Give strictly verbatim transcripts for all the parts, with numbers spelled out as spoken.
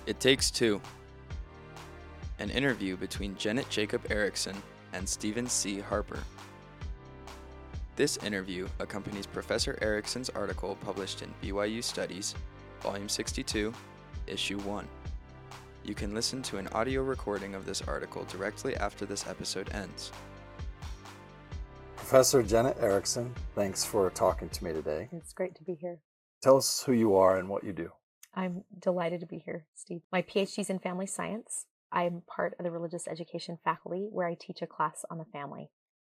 It Takes Two, an interview between Janet Jacob Erickson and Stephen C. Harper. This interview accompanies Professor Erickson's article published in B Y U Studies, Volume sixty-two, Issue one. You can listen to an audio recording of this article directly after this episode ends. Professor Janet Erickson, thanks for talking to me today. It's great to be here. Tell us who you are and what you do. I'm delighted to be here, Steve. My PhD is in family science. I'm part of the religious education faculty where I teach a class on the family.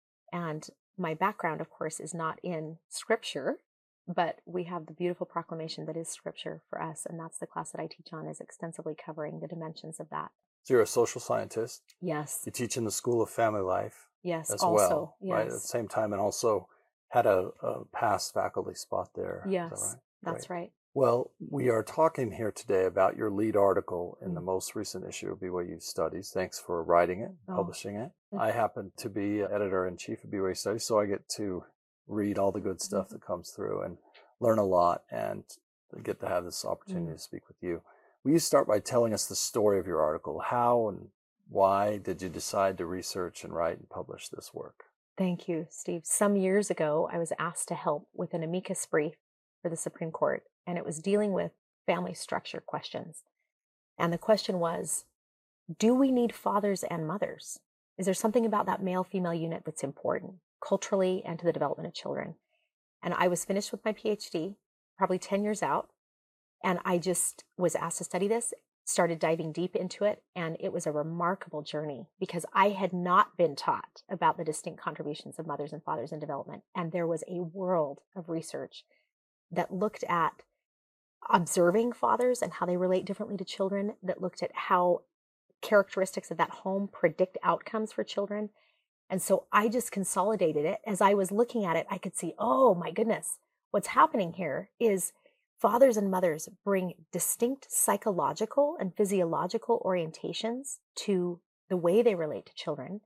And my background, of course, is not in scripture, but we have the beautiful proclamation that is scripture for us. And that's the class that I teach on, is extensively covering the dimensions of that. So you're a social scientist. Yes. You teach in the School of Family Life. Yes, as also, well, yes. Right? At the same time, and also had a, a past faculty spot there. Yes, Is that right? that's Great. right. Well, we are talking here today about your lead article in the most recent issue of B Y U Studies. Thanks for writing it, Oh. publishing it. Mhm. I happen to be editor-in-chief of B Y U Studies, so I get to read all the good stuff that comes through and learn a lot, and get to have this opportunity Mm. to speak with you. Will you start by telling us the story of your article? How and why did you decide to research and write and publish this work? Thank you, Steve. Some years ago, I was asked to help with an amicus brief for the Supreme Court, and it was dealing with family structure questions. And the question was, do we need fathers and mothers? Is there something about that male-female unit that's important culturally and to the development of children? And I was finished with my PhD, probably ten years out, and I just was asked to study this, started diving deep into it, and it was a remarkable journey because I had not been taught about the distinct contributions of mothers and fathers in development. And there was a world of research that looked at observing fathers and how they relate differently to children, that looked at how characteristics of that home predict outcomes for children. And so I just consolidated it. As I was looking at it, I could see, oh my goodness, what's happening here is fathers and mothers bring distinct psychological and physiological orientations to the way they relate to children,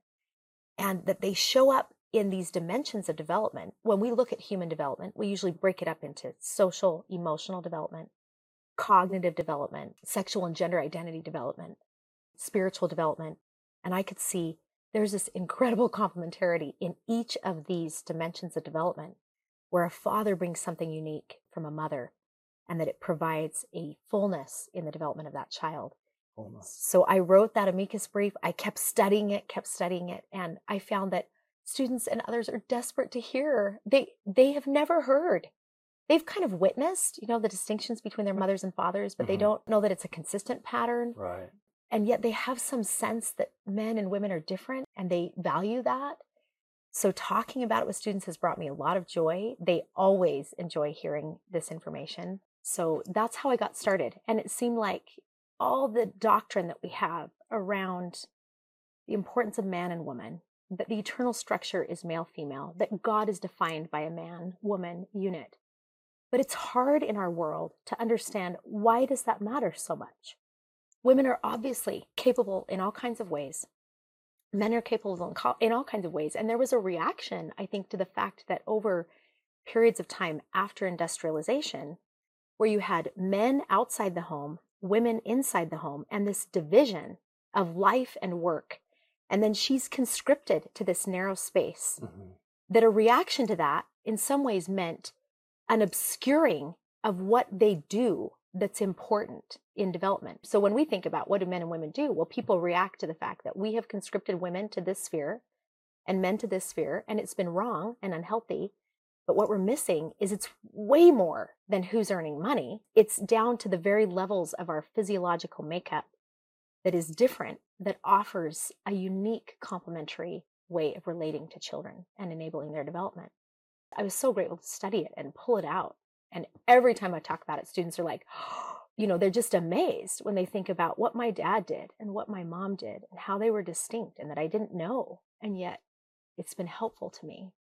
and that they show up in these dimensions of development. When we look at human development, we usually break it up into social, emotional development, cognitive development, sexual and gender identity development, spiritual development. And I could see there's this incredible complementarity in each of these dimensions of development, where a father brings something unique from a mother, and that it provides a fullness in the development of that child. Fullness. So I wrote that amicus brief. I kept studying it, kept studying it, and I found that students and others are desperate to hear. They they have never heard. They've kind of witnessed, you know, the distinctions between their mothers and fathers, but Mhm. they don't know that it's a consistent pattern. Right. And yet they have some sense that men and women are different, and they value that. So talking about it with students has brought me a lot of joy. They always enjoy hearing this information. So that's how I got started. And it seemed like all the doctrine that we have around the importance of man and woman, that the eternal structure is male-female, that God is defined by a man-woman unit. But it's hard in our world to understand, why does that matter so much? Women are obviously capable in all kinds of ways. Men are capable in, co- in all kinds of ways. And there was a reaction, I think, to the fact that over periods of time after industrialization, where you had men outside the home, women inside the home, and this division of life and work, and then she's conscripted to this narrow space, Mhm. that a reaction to that in some ways meant an obscuring of what they do that's important in development. So when we think about what do men and women do, well, people react to the fact that we have conscripted women to this sphere and men to this sphere, and it's been wrong and unhealthy. But what we're missing is it's way more than who's earning money. It's down to the very levels of our physiological makeup that is different, that offers a unique complementary way of relating to children and enabling their development. I was so grateful to study it and pull it out. And every time I talk about it, students are like, you know, they're just amazed when they think about what my dad did and what my mom did and how they were distinct and that I didn't know. And yet it's been helpful to me.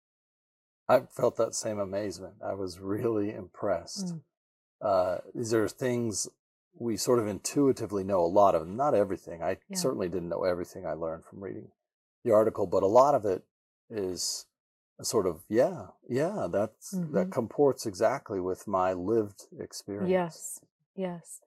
I felt that same amazement. I was really impressed. Mm. Uh, these are things we sort of intuitively know, a lot of them, not everything. I Yeah. certainly didn't know everything I learned from reading the article, but a lot of it is a sort of, yeah, yeah, that's, that Mhm. comports exactly with my lived experience. Yes, yes.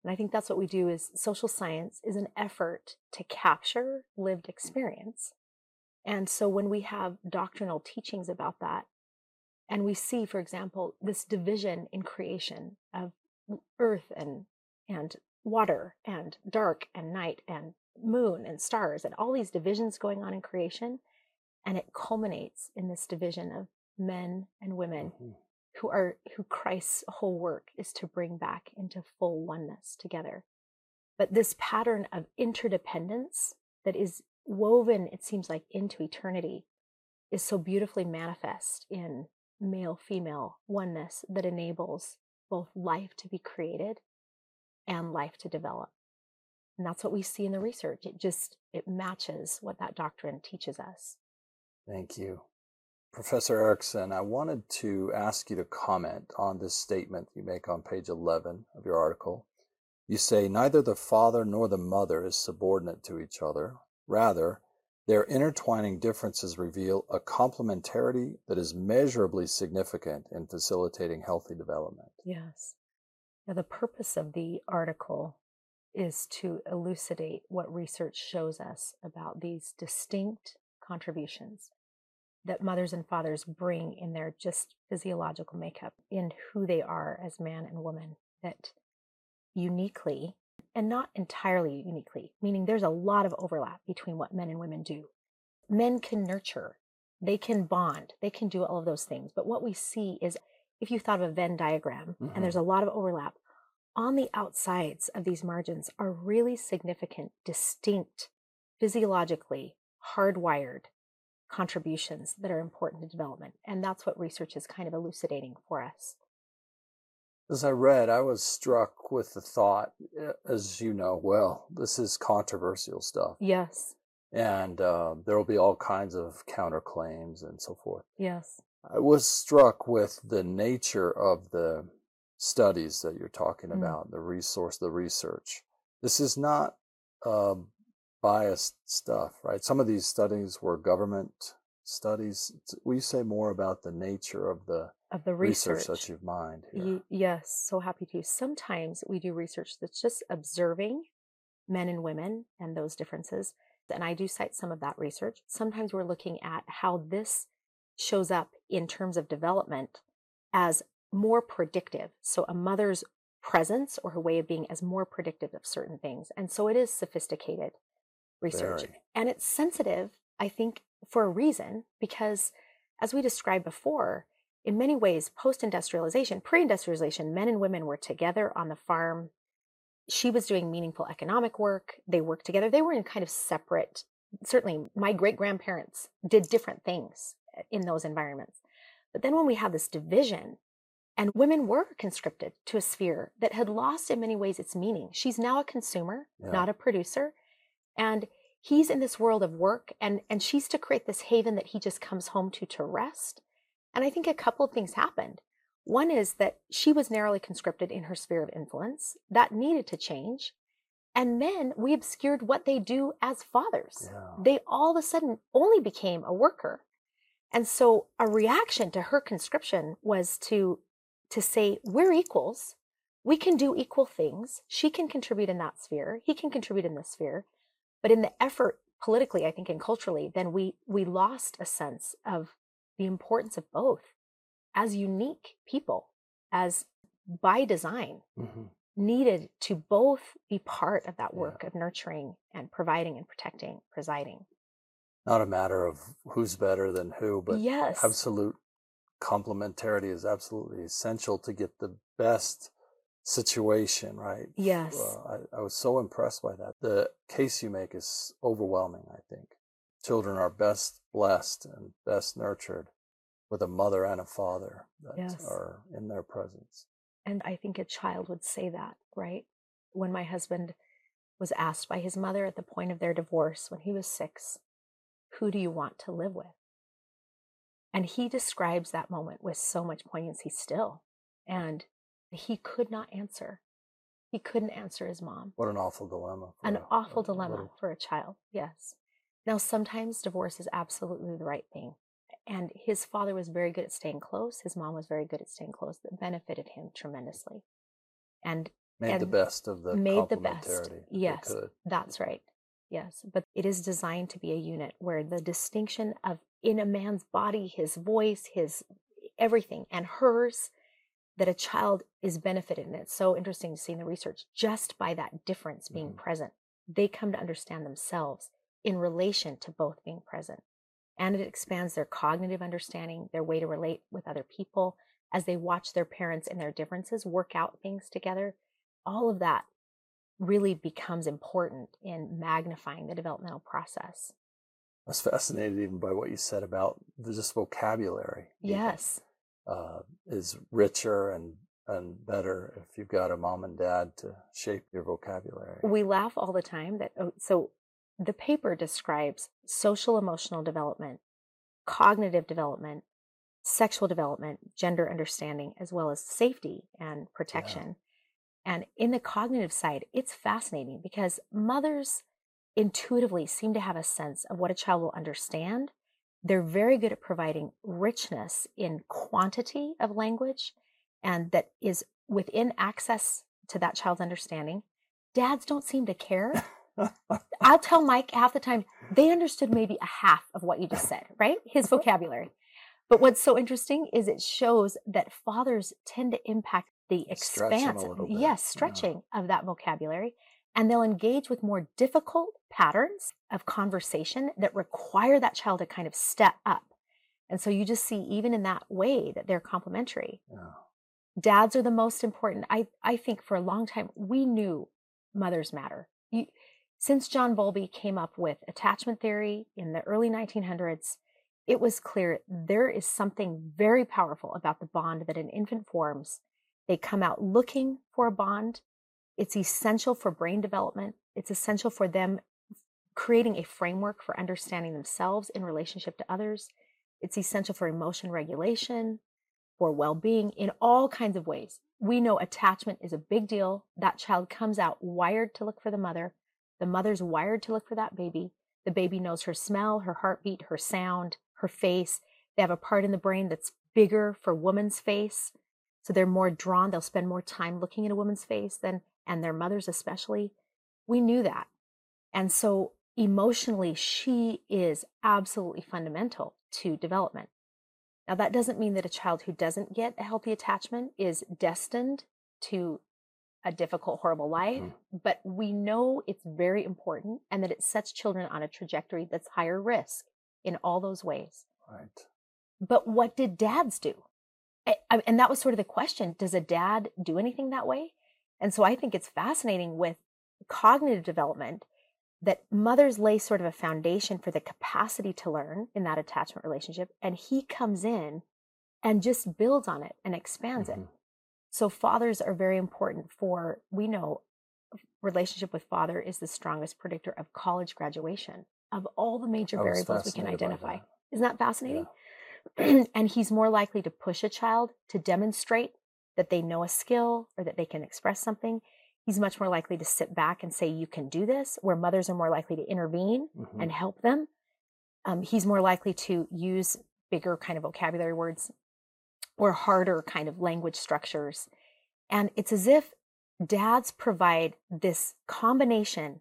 And I think that's what we do is social science is an effort to capture lived experience. And so when we have doctrinal teachings about that, and we see, for example, this division in creation of earth and and water and dark and night and moon and stars and all these divisions going on in creation, and it culminates in this division of men and women Mm-hmm. who are who Christ's whole work is to bring back into full oneness together. But this pattern of interdependence that is woven, it seems like, into eternity is so beautifully manifest in male-female oneness that enables both life to be created and life to develop. And that's what we see in the research. It just, it matches what that doctrine teaches us. Thank you. Professor Erickson, I wanted to ask you to comment on this statement you make on page eleven of your article. You say, neither the father nor the mother is subordinate to each other. Rather, their intertwining differences reveal a complementarity that is measurably significant in facilitating healthy development. Yes. Now, the purpose of the article is to elucidate what research shows us about these distinct contributions that mothers and fathers bring in their just physiological makeup, in who they are as man and woman, that uniquely, and not entirely uniquely, meaning there's a lot of overlap between what men and women do. Men can nurture, they can bond, they can do all of those things. But what we see is, if you thought of a Venn diagram, Mm-hmm. and there's a lot of overlap, on the outsides of these margins are really significant, distinct, physiologically hardwired contributions that are important to development. And that's what research is kind of elucidating for us. As I read, I was struck with the thought, as you know well, this is controversial stuff. Yes. And uh, there will be all kinds of counterclaims and so forth. Yes. I was struck with the nature of the studies that you're talking Mm. about, the resource, the research. This is not uh, biased stuff, right? Some of these studies were government studies. Will you say more about the nature of the Of the research, research. that you've mined here? Y- yes, so happy to. Sometimes we do research that's just observing men and women and those differences. And I do cite some of that research. Sometimes we're looking at how this shows up in terms of development as more predictive. So a mother's presence or her way of being as more predictive of certain things. And so it is sophisticated research. Very. And it's sensitive, I think, for a reason, because as we described before, in many ways, post-industrialization, pre-industrialization, men and women were together on the farm. She was doing meaningful economic work. They worked together. They were in kind of separate, certainly my great-grandparents did different things in those environments. But then when we have this division, and women were conscripted to a sphere that had lost in many ways its meaning. She's now a consumer, Yeah. not a producer. And he's in this world of work, and, and she's to create this haven that he just comes home to to rest. And I think a couple of things happened. One is that she was narrowly conscripted in her sphere of influence. That needed to change. And men, we obscured what they do as fathers. Yeah. They all of a sudden only became a worker. And so a reaction to her conscription was to, to say, we're equals. We can do equal things. She can contribute in that sphere. He can contribute in this sphere. But in the effort politically, I think, and culturally, then we we lost a sense of the importance of both as unique people, as by design, Mm-hmm. needed to both be part of that Yeah. work of nurturing and providing and protecting, presiding. Not a matter of who's better than who, but Yes. absolute complementarity is absolutely essential to get the best situation, right? Yes. Uh, I, I was so impressed by that. The case you make is overwhelming, I think. Children are best blessed and best nurtured with a mother and a father that Yes. are in their presence. And I think a child would say that, right? When my husband was asked by his mother at the point of their divorce when he was six, who do you want to live with? And he describes that moment with so much poignancy still. And he could not answer. He couldn't answer his mom. What an awful dilemma. for An a- awful a dilemma little- for a child, yes. Now, sometimes divorce is absolutely the right thing. And his father was very good at staying close. His mom was very good at staying close. That benefited him tremendously. And Made the and best of the made the best. complementarity that they Yes, could. that's right. Yes, but it is designed to be a unit where the distinction of in a man's body, his voice, his everything, and hers, that a child is benefited. And it's so interesting to see in the research just by that difference being Mhm. present, they come to understand themselves in relation to both being present. And it expands their cognitive understanding, their way to relate with other people as they watch their parents and their differences work out things together. All of that really becomes important in magnifying the developmental process. I was fascinated even by what you said about the just vocabulary. even, Yes. Uh, is richer and, and better if you've got a mom and dad to shape your vocabulary. We laugh all the time that, oh, so the paper describes social emotional development, cognitive development, sexual development, gender understanding, as well as safety and protection. And in the cognitive side, it's fascinating because mothers intuitively seem to have a sense of what a child will understand. They're very good at providing richness in quantity of language and that is within access to that child's understanding. Dads don't seem to care. I'll tell Mike half the time, they understood maybe a half of what you just said, right? His vocabulary. But what's so interesting is it shows that fathers tend to impact the Stretch 'em a expanse, little bit. yes, Yeah. stretching of that vocabulary. And they'll engage with more difficult patterns of conversation that require that child to kind of step up. And so you just see, even in that way, that they're complementary. Yeah. Dads are the most important. I, I think for a long time, we knew mothers matter. You, since John Bowlby came up with attachment theory in the early nineteen hundreds, it was clear there is something very powerful about the bond that an infant forms. They come out looking for a bond. It's essential for brain development. It's essential for them creating a framework for understanding themselves in relationship to others. It's essential for emotion regulation, for well-being in all kinds of ways. We know attachment is a big deal. That child comes out wired to look for the mother. The mother's wired to look for that baby. The baby knows her smell, her heartbeat, her sound, her face. They have a part in the brain that's bigger for woman's face. So they're more drawn. They'll spend more time looking at a woman's face than, and their mothers especially. We knew that. And so emotionally, she is absolutely fundamental to development. Now, that doesn't mean that a child who doesn't get a healthy attachment is destined to a difficult, horrible life, Mhm. but we know it's very important and that it sets children on a trajectory that's higher risk in all those ways. Right. But what did dads do? I- I- And that was sort of the question. Does a dad do anything that way? And so I think it's fascinating with cognitive development that mothers lay sort of a foundation for the capacity to learn in that attachment relationship. And he comes in and just builds on it and expands it. Mhm. So fathers are very important for, we know relationship with father is the strongest predictor of college graduation of all the major I was variables we can fascinated by identify. that. Isn't that fascinating? And he's more likely to push a child to demonstrate that they know a skill or that they can express something. He's much more likely to sit back and say, you can do this, where mothers are more likely to intervene Mhm. and help them. Um, he's more likely to use bigger kind of vocabulary words or harder kind of language structures. And it's as if dads provide this combination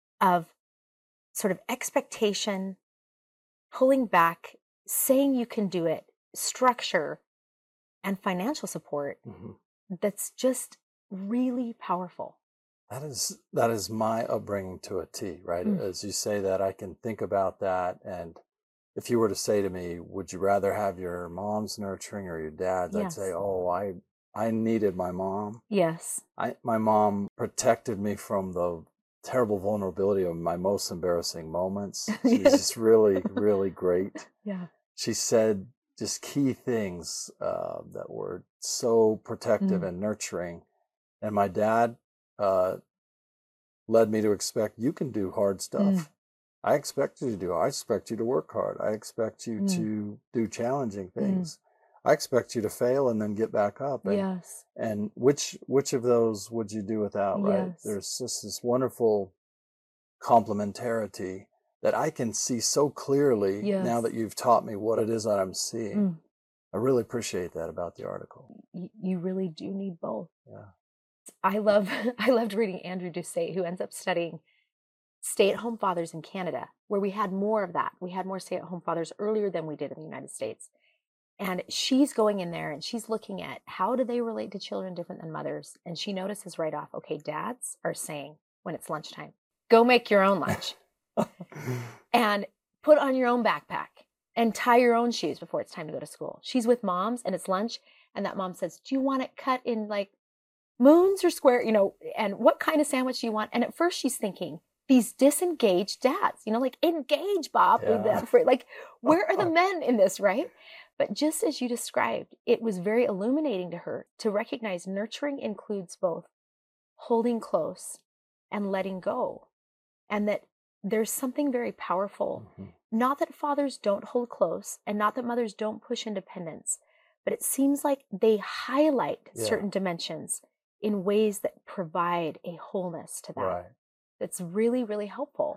of sort of expectation, pulling back, saying you can do it, structure, and financial support Mhm. that's just really powerful. That is that is my upbringing to a T, right? Mm. As you say that, I can think about that. And if you were to say to me, would you rather have your mom's nurturing or your dad's? I'd say, Yes. oh, I I needed my mom. Yes. I my mom protected me from the terrible vulnerability of my most embarrassing moments. She was Yes. just really, really great. Yeah. She said just key things uh, that were so protective Mm. and nurturing. And my dad uh, led me to expect you can do hard stuff. Mm. I expect you to do. I expect you to work hard. I expect you Mm. to do challenging Mm. things. I expect you to fail and then get back up. And Yes. and which which of those would you do without? Right? Yes. There's just this wonderful complementarity that I can see so clearly now Yes. that you've taught me what it is that I'm seeing. Mm. I really appreciate that about the article. Y- you really do need both. Yeah. I love I loved reading Andrew Doucet, who ends up studying stay-at-home fathers in Canada, where we had more of that. We had more stay-at-home fathers earlier than we did in the United States. And she's going in there and she's looking at how do they relate to children different than mothers. And she notices right off, okay, dads are saying when it's lunchtime, go make your own lunch and put on your own backpack and tie your own shoes before it's time to go to school. She's with moms and it's lunch. And that mom says, do you want it cut in like moons or square, you know, and what kind of sandwich do you want? And at first she's thinking, these disengaged dads, you know, like engage, Bob. Yeah. With that for, like, where are the men in this, right? But just as you described, it was very illuminating to her to recognize nurturing includes both holding close and letting go. And that there's something very powerful, mm-hmm. not that fathers don't hold close and not that mothers don't push independence, but it seems like they highlight yeah. certain dimensions in ways that provide a wholeness to that. Right. That's really, really helpful.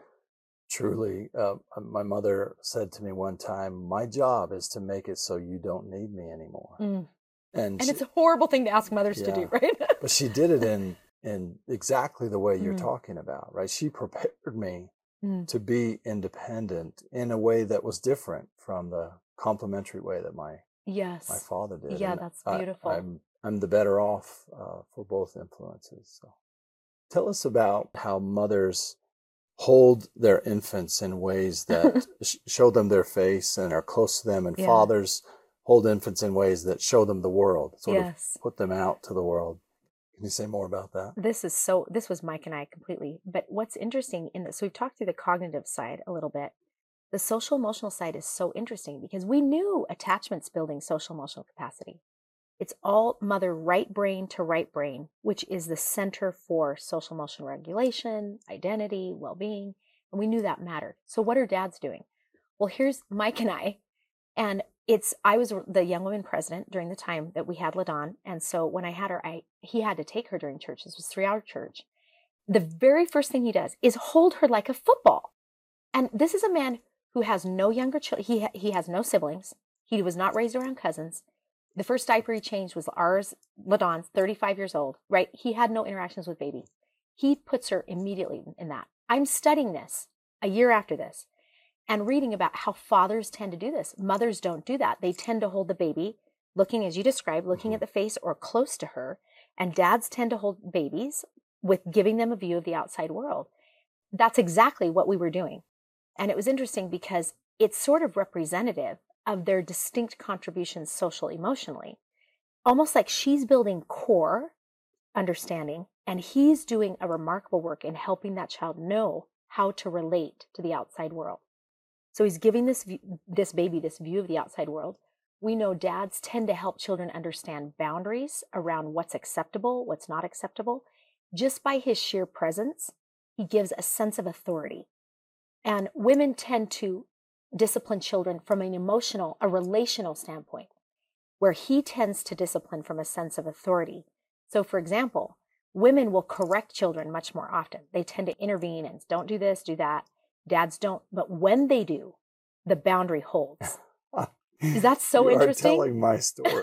Truly. Uh, my mother said to me one time, my job is to make it so you don't need me anymore. Mm. And, and she, it's a horrible thing to ask mothers yeah, to do, right? But she did it in, in exactly the way you're mm. talking about, right? She prepared me mm. to be independent in a way that was different from the complementary way that my yes. my father did. Yeah, and that's beautiful. I, I'm, I'm the better off uh, for both influences. So tell us about how mothers hold their infants in ways that sh- show them their face and are close to them, and yeah. fathers hold infants in ways that show them the world, sort yes. of put them out to the world. Can you say more about that? This is so, this was Mike and I completely. But what's interesting in this, so we've talked through the cognitive side a little bit. The social emotional side is so interesting because we knew attachments building social emotional capacity. It's all mother right brain to right brain, which is the center for social emotional regulation, identity, well-being. And we knew that mattered. So what are dads doing? Well, here's Mike and I. And it's, I was the young women president during the time that we had LaDawn. And so when I had her, I, he had to take her during church. This was three hour church. The very first thing he does is hold her like a football. And this is a man who has no younger children. He, ha- he has no siblings. He was not raised around cousins. The first diaper he changed was ours, LaDawn's, thirty-five years old, right? He had no interactions with baby. He puts her immediately in that. I'm studying this a year after this and reading about how fathers tend to do this. Mothers don't do that. They tend to hold the baby, looking, as you described, looking at the face or close to her. And dads tend to hold babies with giving them a view of the outside world. That's exactly what we were doing. And it was interesting because it's sort of representative of their distinct contributions social emotionally. Almost like she's building core understanding and he's doing a remarkable work in helping that child know how to relate to the outside world. So he's giving this view, this baby this view of the outside world. We know dads tend to help children understand boundaries around what's acceptable, what's not acceptable. Just by his sheer presence, he gives a sense of authority. And women tend to discipline children from an emotional, a relational standpoint, where he tends to discipline from a sense of authority. So, for example, women will correct children much more often. They tend to intervene and don't do this, do that. Dads don't. But when they do, the boundary holds. That's so you interesting. Are telling my story.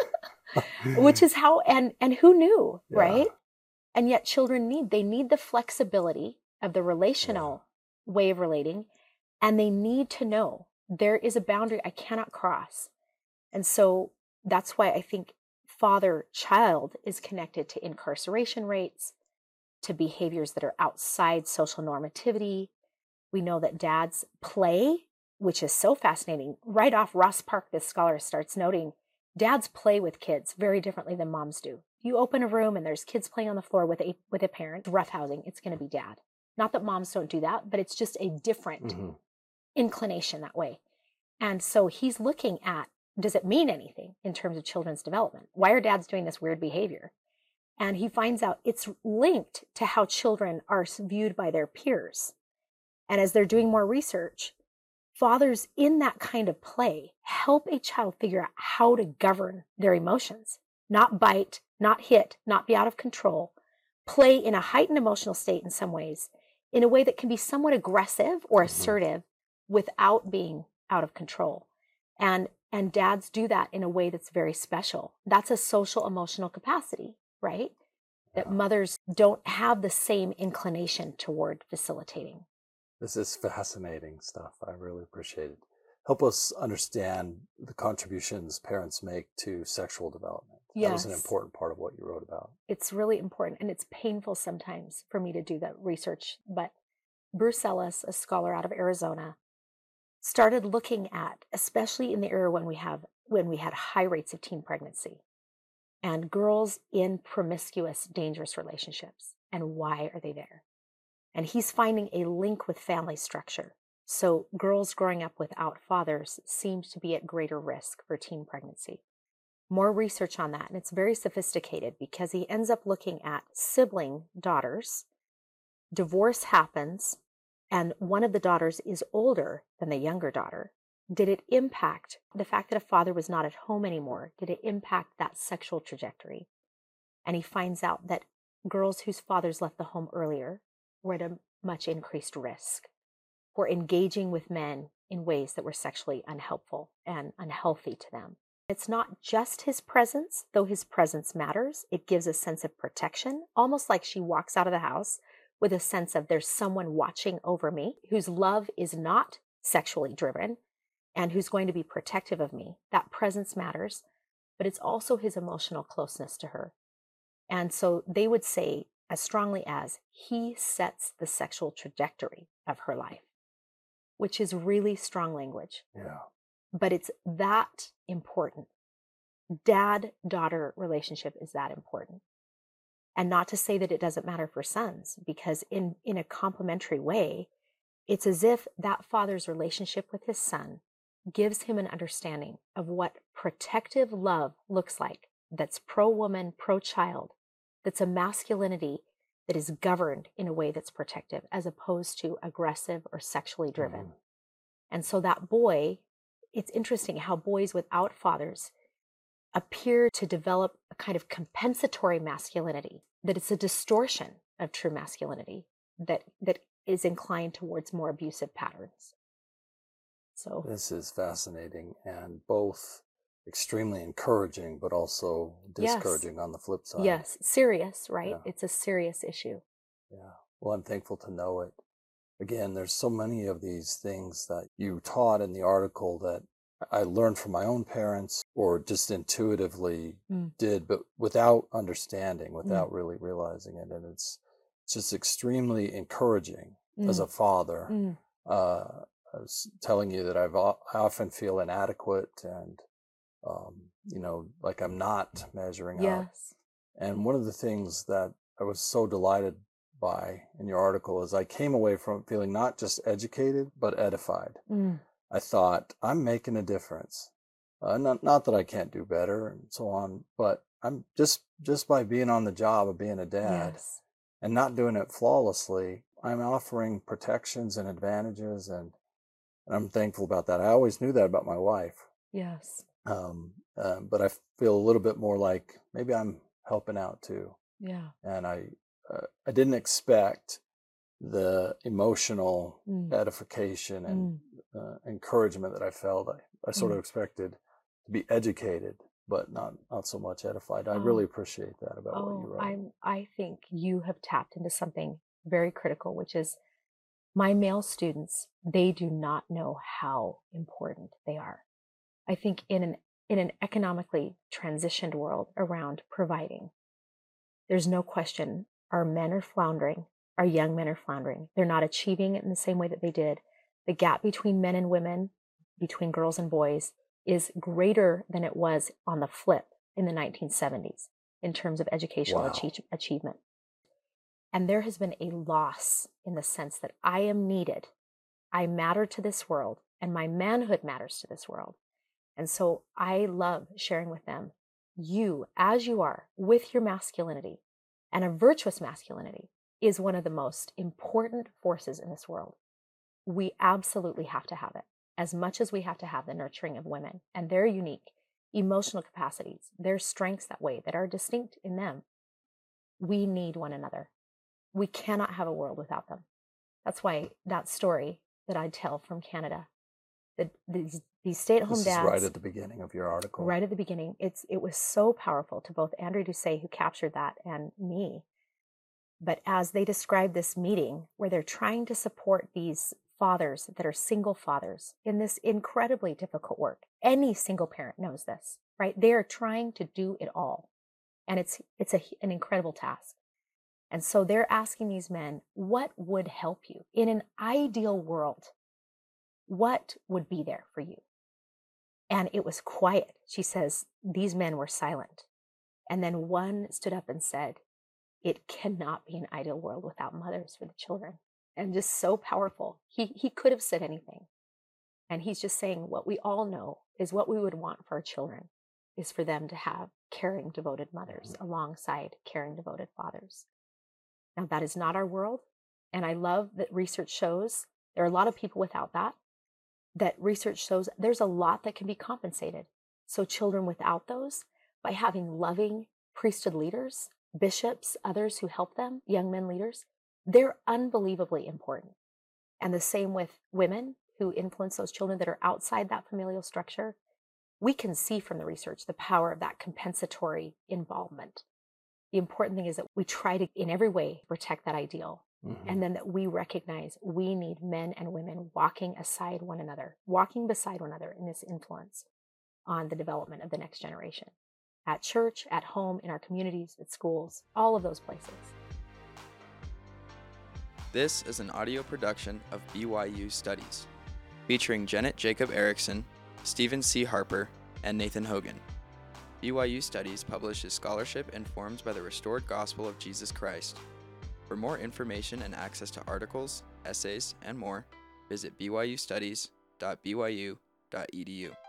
Which is how, and, and who knew, yeah. right? And yet children need, they need the flexibility of the relational yeah. way of relating. And they need to know there is a boundary I cannot cross. And so that's why I think father-child is connected to incarceration rates, to behaviors that are outside social normativity. We know that dads play, which is so fascinating. Right off Ross Park, this scholar starts noting, dads play with kids very differently than moms do. You open a room and there's kids playing on the floor with a, with a parent, roughhousing, it's going to be dad. Not that moms don't do that, but it's just a different mm-hmm. inclination that way. And so he's looking at, does it mean anything in terms of children's development? Why are dads doing this weird behavior? And he finds out it's linked to how children are viewed by their peers. And as they're doing more research, fathers in that kind of play help a child figure out how to govern their emotions, not bite, not hit, not be out of control, play in a heightened emotional state in some ways, in a way that can be somewhat aggressive or assertive without being out of control. And, and dads do that in a way that's very special. That's a social emotional capacity, right? that Yeah. mothers don't have the same inclination toward facilitating. This is fascinating stuff. I really appreciate it. Help us understand the contributions parents make to sexual development. That was an Yes. important part of what you wrote about. It's really important, and it's painful sometimes for me to do that research. But Bruce Ellis, a scholar out of Arizona, started looking at, especially in the era when we have when we had high rates of teen pregnancy and girls in promiscuous, dangerous relationships, and why are they there? And he's finding a link with family structure. So girls growing up without fathers seem to be at greater risk for teen pregnancy. More research on that, and it's very sophisticated because he ends up looking at sibling daughters. Divorce happens, and one of the daughters is older than the younger daughter. Did it impact the fact that a father was not at home anymore? Did it impact that sexual trajectory? And he finds out that girls whose fathers left the home earlier were at a much increased risk for engaging with men in ways that were sexually unhelpful and unhealthy to them. It's not just his presence, though his presence matters. It gives a sense of protection, almost like she walks out of the house with a sense of there's someone watching over me whose love is not sexually driven and who's going to be protective of me. That presence matters, but it's also his emotional closeness to her. And so they would say as strongly as he sets the sexual trajectory of her life, which is really strong language. Yeah. But it's that important. Dad-daughter relationship is that important. And not to say that it doesn't matter for sons, because in, in a complementary way, it's as if that father's relationship with his son gives him an understanding of what protective love looks like, that's pro-woman, pro-child, that's a masculinity that is governed in a way that's protective, as opposed to aggressive or sexually driven. Mm-hmm. And so that boy, it's interesting how boys without fathers appear to develop a kind of compensatory masculinity, that it's a distortion of true masculinity that, that is inclined towards more abusive patterns. So This is fascinating and both extremely encouraging, but also Yes. discouraging on the flip side. yes, serious, right? Yeah. It's a serious issue. Yeah. Well, I'm thankful to know it. Again, there's so many of these things that you taught in the article that I learned from my own parents or just intuitively Mm. did, but without understanding, without really realizing it. And it's just extremely encouraging as Mm. a father. Mm. Uh, I was telling you that I've o- I often feel inadequate and, um, you know, like I'm not measuring up. Yes. And one of the things that I was so delighted by in your article is I came away from feeling not just educated, but edified. Mm. I thought, I'm making a difference. Uh, not, not that I can't do better and so on, but I'm just, just by being on the job of being a dad Yes. and not doing it flawlessly, I'm offering protections and advantages, and, and I'm thankful about that. I always knew that about my wife. Yes. Um, uh, but I feel a little bit more like maybe I'm helping out too. Yeah. And I, uh, I didn't expect the emotional Mm. edification and Mm. uh, encouragement that I felt. I, I sort Mm. of expected to be educated, but not not so much edified. I Oh. really appreciate that about what you Oh, wrote. I'm, I think you have tapped into something very critical, which is my male students, they do not know how important they are. I think in an, in an economically transitioned world around providing, there's no question our men are floundering, our young men are floundering. They're not achieving it in the same way that they did. The gap between men and women, between girls and boys, is greater than it was on the flip in the nineteen seventies in terms of educational Wow. achie- achievement. And there has been a loss in the sense that I am needed. I matter to this world, and my manhood matters to this world. And so I love sharing with them, you, as you are, with your masculinity, and a virtuous masculinity is one of the most important forces in this world. We absolutely have to have it, as much as we have to have the nurturing of women and their unique emotional capacities, their strengths that way that are distinct in them. We need one another. We cannot have a world without them. That's why that story that I tell from Canada, that these These stay-at-home This is dads, right at the beginning of your article. right at the beginning, it's it was so powerful to both Andrea Doucet, who captured that, and me. But as they describe this meeting where they're trying to support these fathers that are single fathers in this incredibly difficult work, any single parent knows this, right? They are trying to do it all. And it's it's a, an incredible task. And so they're asking these men, what would help you? In an ideal world, what would be there for you? And it was quiet. She says, these men were silent. And then one stood up and said, it cannot be an ideal world without mothers for the children. And just so powerful. He, he could have said anything. And he's just saying what we all know is what we would want for our children is for them to have caring, devoted mothers alongside caring, devoted fathers. Now, that is not our world. And I love that research shows there are a lot of people without that, that research shows there's a lot that can be compensated. So children without those, by having loving priesthood leaders, bishops, others who help them, young men leaders, they're unbelievably important. And the same with women who influence those children that are outside that familial structure. We can see from the research the power of that compensatory involvement. The important thing is that we try to, in every way, protect that ideal. Mm-hmm. And then that we recognize we need men and women walking aside one another, walking beside one another in this influence on the development of the next generation. At church, at home, in our communities, at schools, all of those places. This is an audio production of B Y U Studies, featuring Janet Jacob Erickson, Stephen C. Harper, and Nathan Hogan. B Y U Studies publishes scholarship informed by the restored gospel of Jesus Christ. For more information and access to articles, essays, and more, visit b y u studies dot b y u dot e d u.